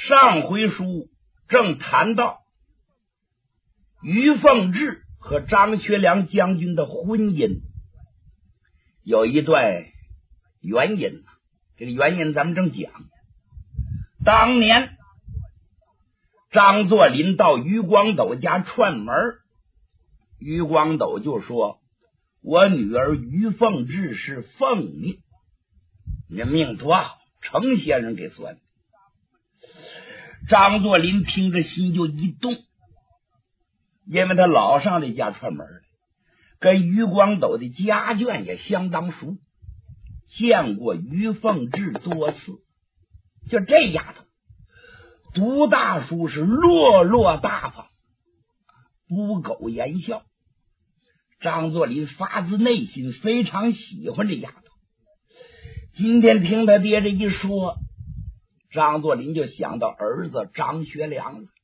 上回书正谈到于凤至和张学良将军的婚姻有一段原因，这个原因咱们正讲。当年张作霖到于光斗家串门，于光斗就说：“我女儿于凤至是凤命，你命多好，程先生给算的。”张作霖听着心就一动，因为他老上这家串门，跟于光斗的家眷也相当熟，见过于凤至多次。就这丫头读大书是落落大方，不苟言笑。张作霖发自内心非常喜欢这丫头。今天听他爹这一说，张作霖就想到儿子张学良了。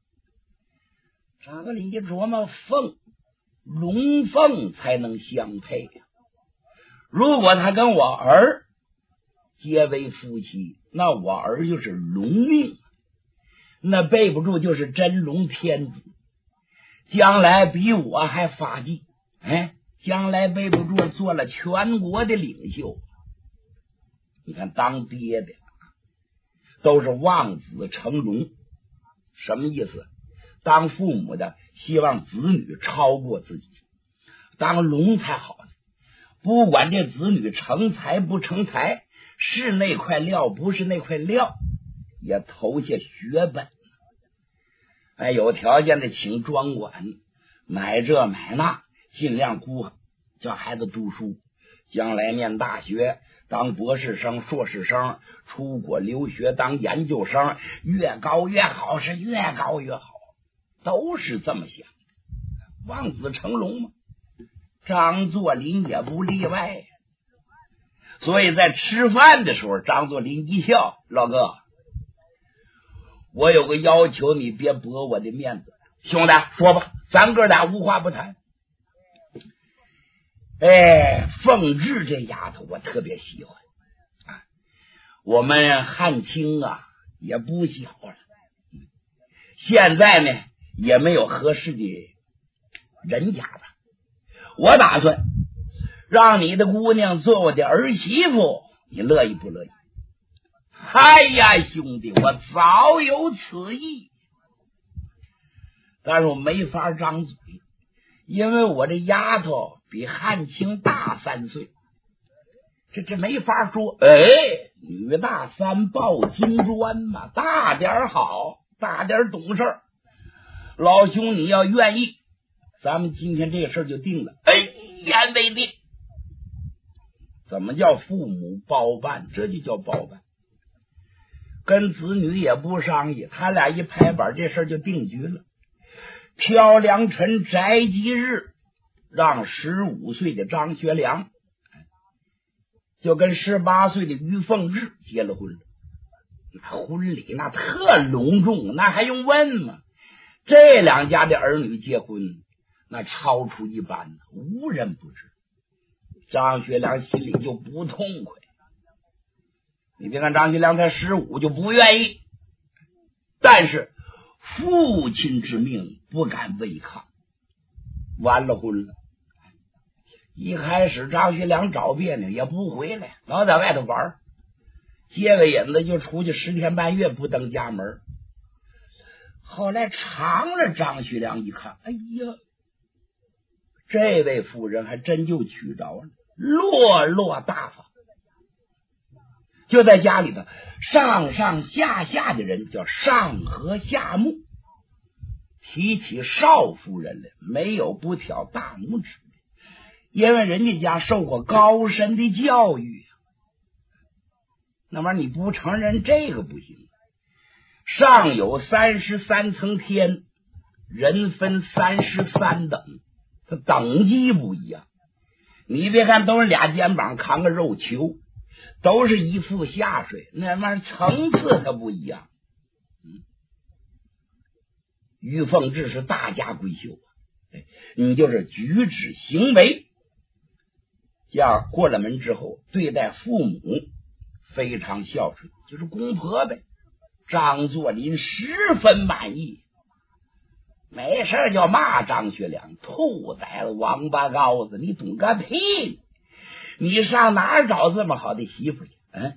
张作霖就琢磨，龙凤才能相配呀。如果他跟我儿结为夫妻，那我儿就是龙命，那背不住就是真龙天子，将来比我还发迹，将来背不住做了全国的领袖。你看当爹的都是望子成龙，什么意思？当父母的希望子女超过自己，当龙才好呢。不管这子女成才不成才，是那块料不是那块料，也投下血本。有条件的请专管，买这买那，尽量顾叫孩子读书，将来念大学当博士生硕士生，出国留学当研究生，越高越好，是越高越好，都是这么想，望子成龙嘛。张作霖也不例外，所以在吃饭的时候，张作霖一笑：“老哥，我有个要求，你别驳我的面子。兄弟，说吧，咱哥俩无话不谈。”凤至这丫头我特别喜欢啊，我们汉卿也不小了，现在呢也没有合适的人家了。我打算让你的姑娘做我的儿媳妇，你乐意不乐意？哎呀，兄弟，我早有此意，但是我没法张嘴，因为我这丫头比汉卿大3岁，这没法说。女大三抱金砖嘛，大点好，大点懂事。老兄你要愿意，咱们今天这个事就定了。言为定。怎么叫父母包办？这就叫包办。跟子女也不商议，他俩一拍板，这事就定局了。挑良辰宅吉日，让15岁的张学良就跟18岁的于凤至结了婚。婚礼那特隆重，那还用问吗？这两家的儿女结婚，那超出一般，无人不知。张学良心里就不痛快。你别看张学良才15就不愿意，但是父亲之命不敢违抗，完了婚了。一开始张学良找别扭也不回来，老在外头玩，接个引子就出去10天半月不登家门。后来长了，张学良一看，哎呀，这位夫人还真就娶着了，落落大方。就在家里头上上下下的人叫上和下目，提起少夫人来没有不挑大拇指的，因为人家家受过高深的教育，那玩意儿你不承认这个不行。上有33层天，人分33等，它等级不一样。你别看都是俩肩膀扛个肉球，都是一副下水，那玩意儿层次它不一样。于凤至是大家闺秀，你就是举止行为，这样过了门之后对待父母非常孝顺，就是公婆呗。 张作霖十分满意，没事就骂张学良兔崽子王八羔子，你懂个屁，你上哪儿找这么好的媳妇去？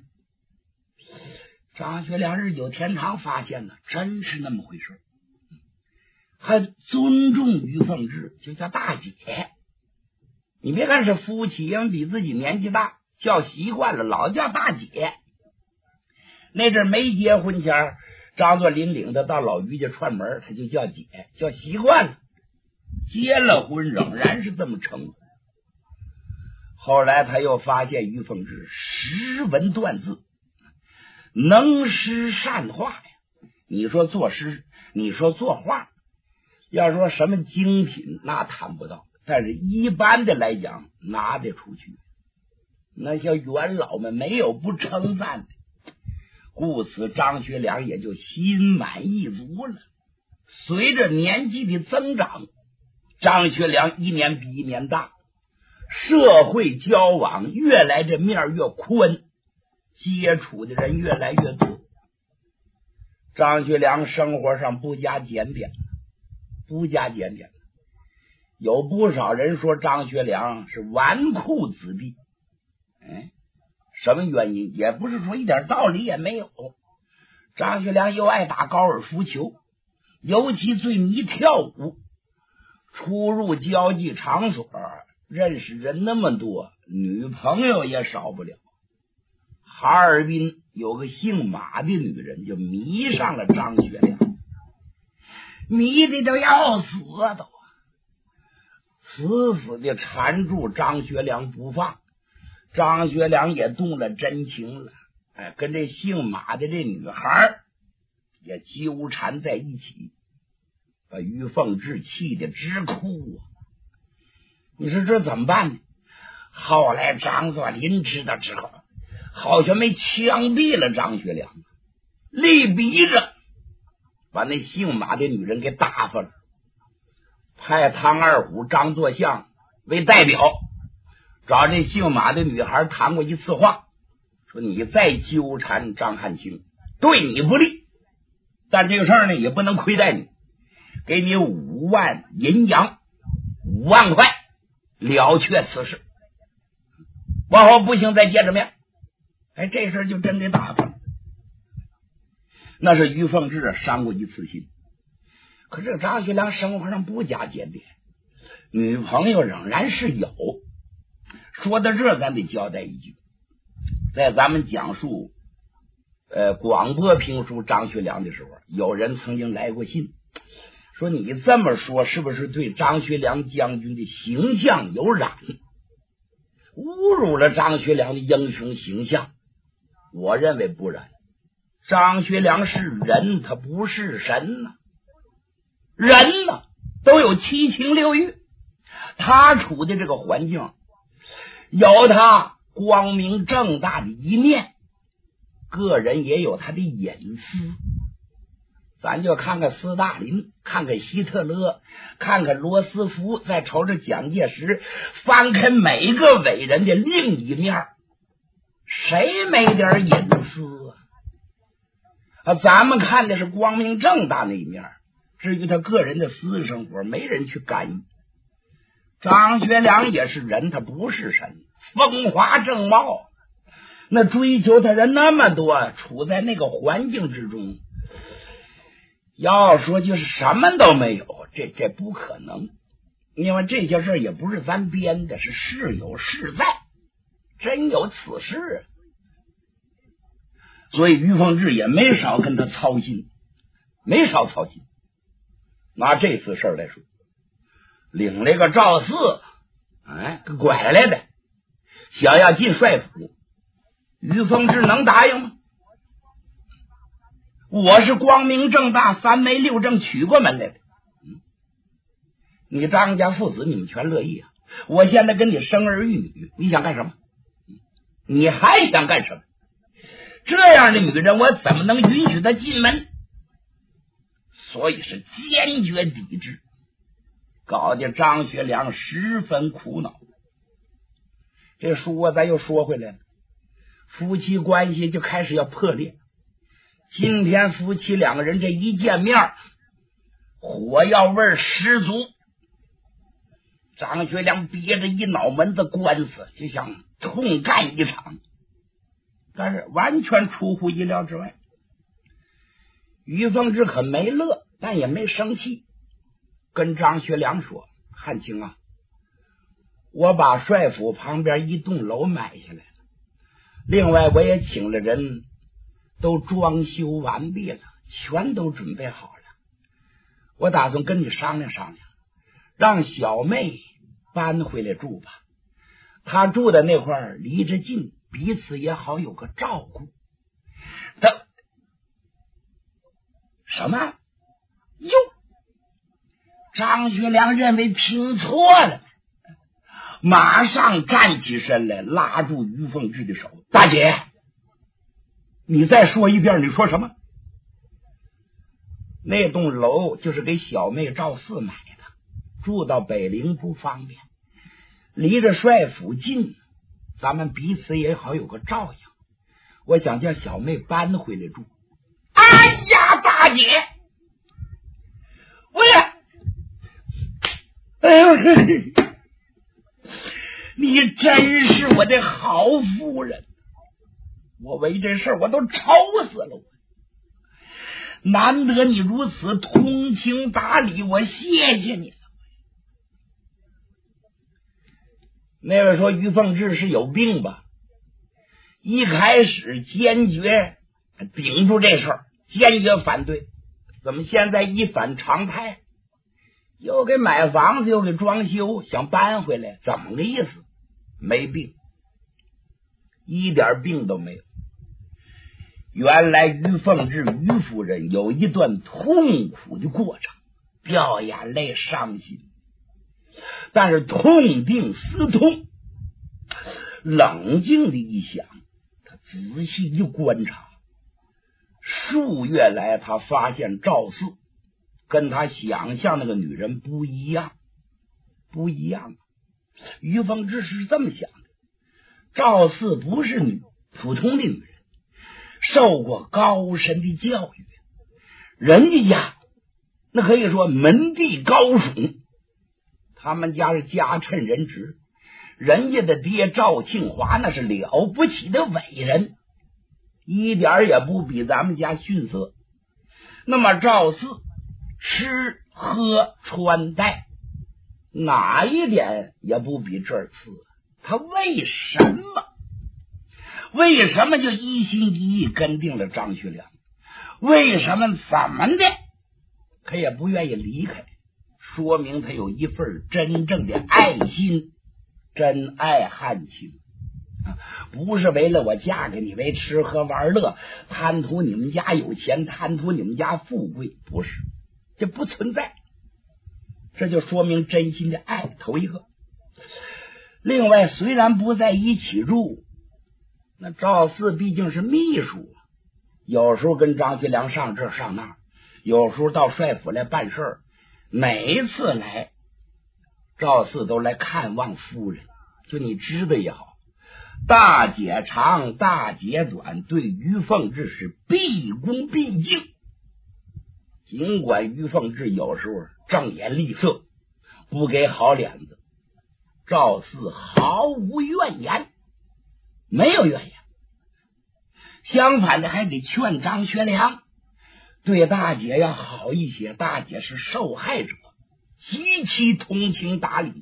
张学良日久天长发现呢，真是那么回事，还尊重于凤至，就叫大姐。你别看是夫妻，因为比自己年纪大，叫习惯了，老叫大姐。那阵没结婚前，张作霖领他到老于家串门，他就叫姐，叫习惯了。结了婚仍然是这么称呼。后来他又发现于凤至识文断字，能诗善画呀。你说作诗，你说作画，要说什么精品那谈不到，但是一般的来讲拿得出去。那些元老们没有不称赞的，故此张学良也就心满意足了。随着年纪的增长，张学良一年比一年大，社会交往越来这面越宽，接触的人越来越多。张学良生活上不加检点，有不少人说张学良是纨绔子弟。什么原因？也不是说一点道理也没有。张学良又爱打高尔夫球，尤其最迷跳舞，出入交际场所，认识人那么多，女朋友也少不了。哈尔滨有个姓马的女人就迷上了张学良，迷的都要死都，死死的缠住张学良不放。张学良也动了真情了，跟这姓马的这女孩也纠缠在一起，把于凤至气得直哭啊！你说这怎么办呢？后来张作霖知道之后，好像没枪毙了张学良，力逼着把那姓马的女人给打发了，派唐二虎、张作相为代表，找这姓马的女孩谈过一次话，说你再纠缠张汉卿对你不利，但这个事儿呢也不能亏待你，给你5万银洋，5万块了却此事，往后不行再见着面。这事儿就真的打发了。那是于凤至伤过一次心，可是张学良生活上不加检点，女朋友仍然是有。说到这咱得交代一句，在咱们讲述广播评述张学良的时候，有人曾经来过信，说你这么说是不是对张学良将军的形象有染，侮辱了张学良的英雄形象？我认为不然，张学良是人，他不是神呢。人呢都有七情六欲，他处的这个环境有他光明正大的一面，个人也有他的隐私。咱就看看斯大林，看看希特勒，看看罗斯福，再瞅瞅蒋介石，翻开每个伟人的另一面，谁没点隐私啊？咱们看的是光明正大那一面，至于他个人的私生活，没人去干预。张学良也是人，他不是神，风华正茂，那追求他人那么多，处在那个环境之中，要说就是什么都没有，这不可能。因为这些事也不是咱编的，是事有事在，真有此事。所以于凤至也没少跟他操心，没少操心。拿这次事来说，领了个赵四，给拐来的，想要进帅府，于凤至能答应吗？我是光明正大3媒6证娶过门来的，你张家父子你们全乐意啊！我现在跟你生儿育女，你想干什么？你还想干什么？这样的女人我怎么能允许她进门？所以是坚决抵制，搞得张学良十分苦恼。这书咱又说回来了，夫妻关系就开始要破裂。 今天夫妻两个人这一见面，火药味十足。张学良憋着一脑门子官司，就想痛干一场，但是完全出乎意料之外。于凤至很没乐，但也没生气，跟张学良说：“汉卿啊，我把帅府旁边一栋楼买下来了，另外我也请了人，都装修完毕了，全都准备好了。我打算跟你商量商量，让小妹搬回来住吧。她住的那块离着近，彼此也好有个照顾。”什么？哟！张学良认为听错了，马上站起身来，拉住于凤至的手：“大姐，你再说一遍，你说什么？”那栋楼就是给小妹赵四买的，住到北陵不方便，离着帅府近，咱们彼此也好有个照应。我想叫小妹搬回来住。哎呀，大姐，我呀，哎呦，你真是我的好夫人，我为这事我都愁死了。难得你如此通情达理，我谢谢你了。那位说于凤至是有病吧？一开始坚决顶住这事儿，坚决反对，怎么现在一反常态，又给买房子又给装修，想搬回来，怎么个意思？没病，一点病都没有。原来于凤至于夫人有一段痛苦的过程，掉眼泪伤心，但是痛定思痛，冷静的一想，他仔细一观察，数月来他发现赵四跟他想象那个女人不一样。于凤至是这么想的，赵四不是普通的女人，受过高深的教育，人家那可以说门第高耸，他们家是家趁人直，人家的爹赵庆华那是了不起的伟人，一点也不比咱们家逊色。那么赵四吃喝穿戴哪一点也不比这儿次，他为什么就一心一意跟定了张学良？为什么怎么的他也不愿意离开？说明他有一份真正的爱心，真爱汉卿，不是为了我嫁给你为吃喝玩乐，贪图你们家有钱，贪图你们家富贵，不是，这不存在。这就说明真心的爱，头一个。另外，虽然不在一起住，那赵四毕竟是秘书，有时候跟张学良上这上那，有时候到帅府来办事儿，每一次来赵四都来看望夫人，就你知道也好，大姐长大姐短，对于凤至是毕恭毕敬。尽管于凤至有时候正眼厉色，不给好脸子，赵四毫无怨言，没有怨言，相反的还得劝张学良对大姐要好一些，大姐是受害者，极其通情达理。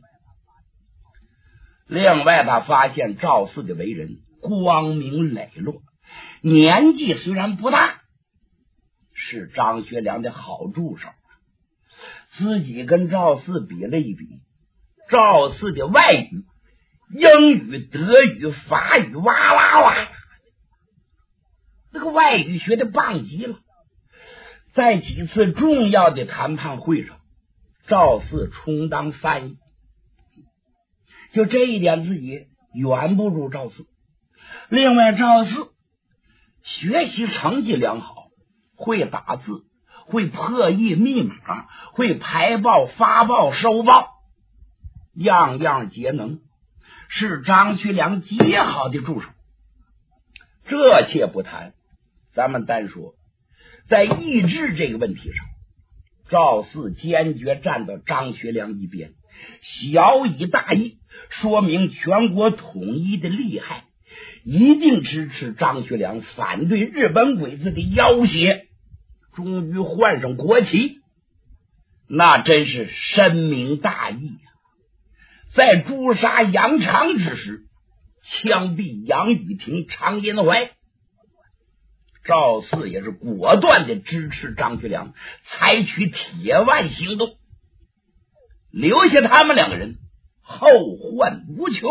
另外他发现赵四的为人光明磊落，年纪虽然不大，是张学良的好助手，自己跟赵四比了一比，赵四的外语英语德语法语哇哇哇，那个外语学的棒极了。在几次重要的谈判会上，赵四充当翻译，就这一点自己远不如赵四。另外赵四学习成绩良好，会打字，会破译密码，会排报发报收报，样样皆能，是张学良极好的助手。这且不谈，咱们单说在抑制这个问题上，赵四坚决站到张学良一边，小以大义，说明全国统一的厉害，一定支持张学良反对日本鬼子的要挟，终于换上国旗，那真是深明大义啊！在诛杀杨常之时，枪毙杨雨婷、常荫槐，赵四也是果断的支持张学良采取铁腕行动，留下他们两个人后患无穷，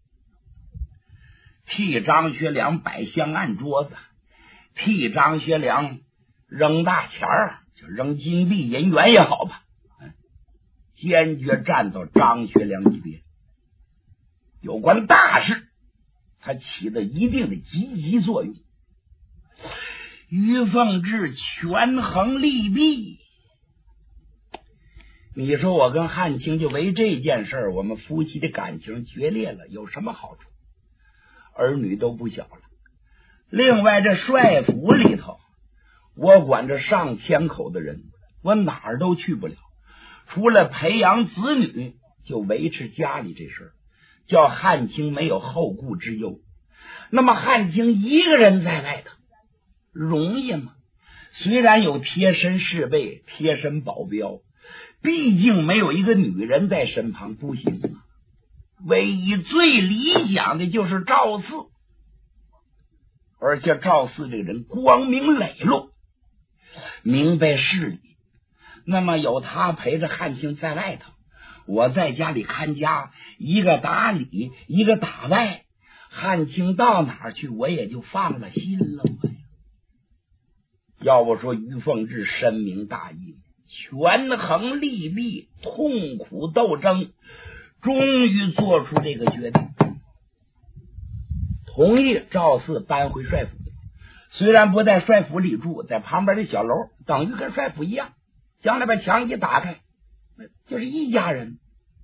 替张学良摆香案桌子，替张学良扔大钱儿，就扔金币银元也好吧，坚决站到张学良一边。有关大事，他起了一定的积极作用。于凤至权衡利弊，你说我跟汉卿就为这件事我们夫妻的感情决裂了，有什么好处？儿女都不小了。另外这帅府里头，我管着上千口的人，我哪儿都去不了，除了培养子女，就维持家里这事儿，叫汉卿没有后顾之忧。那么汉卿一个人在外头容易吗？虽然有贴身侍卫、贴身保镖，毕竟没有一个女人在身旁不行啊。唯一最理想的就是赵四，而且赵四这个人光明磊落，明白事理。那么有他陪着汉卿在外头，我在家里看家，一个打里一个打外，汉卿到哪儿去我也就放了心了。要不说于凤至深明大义，权衡利弊，痛苦斗争，终于做出这个决定，同意赵四搬回帅府。虽然不在帅府里住，在旁边的小楼，等于跟帅府一样，将来把墙一打开，就是一家人。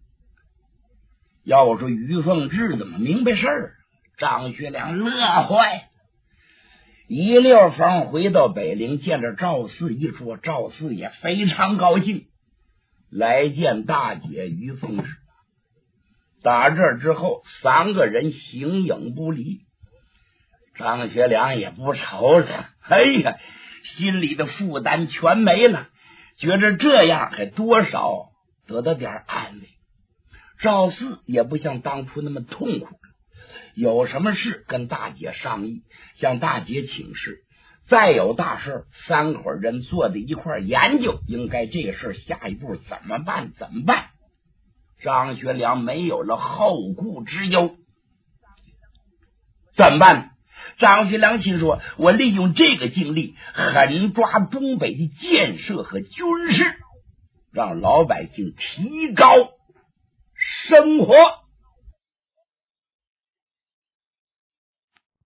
要我说于凤至怎么明白事儿，张学良乐坏。一溜风回到北陵，见着赵四一说，赵四也非常高兴，来见大姐于凤至。打这之后，三个人形影不离。张学良也不愁了，哎呀，心里的负担全没了，觉着这样还多少得到点安慰。赵四也不像当初那么痛苦了，有什么事跟大姐商议，向大姐请示，再有大事三伙人坐在一块研究，应该这个事下一步怎么办。张学良没有了后顾之忧，怎么办？张学良心说，我利用这个精力狠抓东北的建设和军事，让老百姓提高生活。